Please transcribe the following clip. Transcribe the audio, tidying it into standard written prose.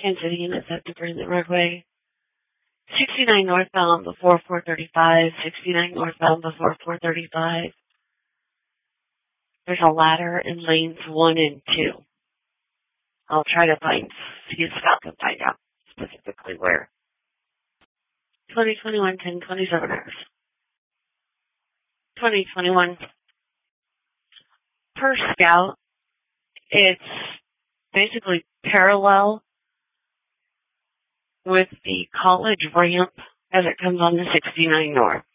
Kansas City and it's at the Burnett Roadway. 69 northbound before 435. 69 northbound before 435. There's a ladder in lanes 1 and 2. I'll try to see if Scott can find out specifically where. 2021 10:27 hours. 2021 per Scout, it's basically parallel with the college ramp as it comes on to 69 north.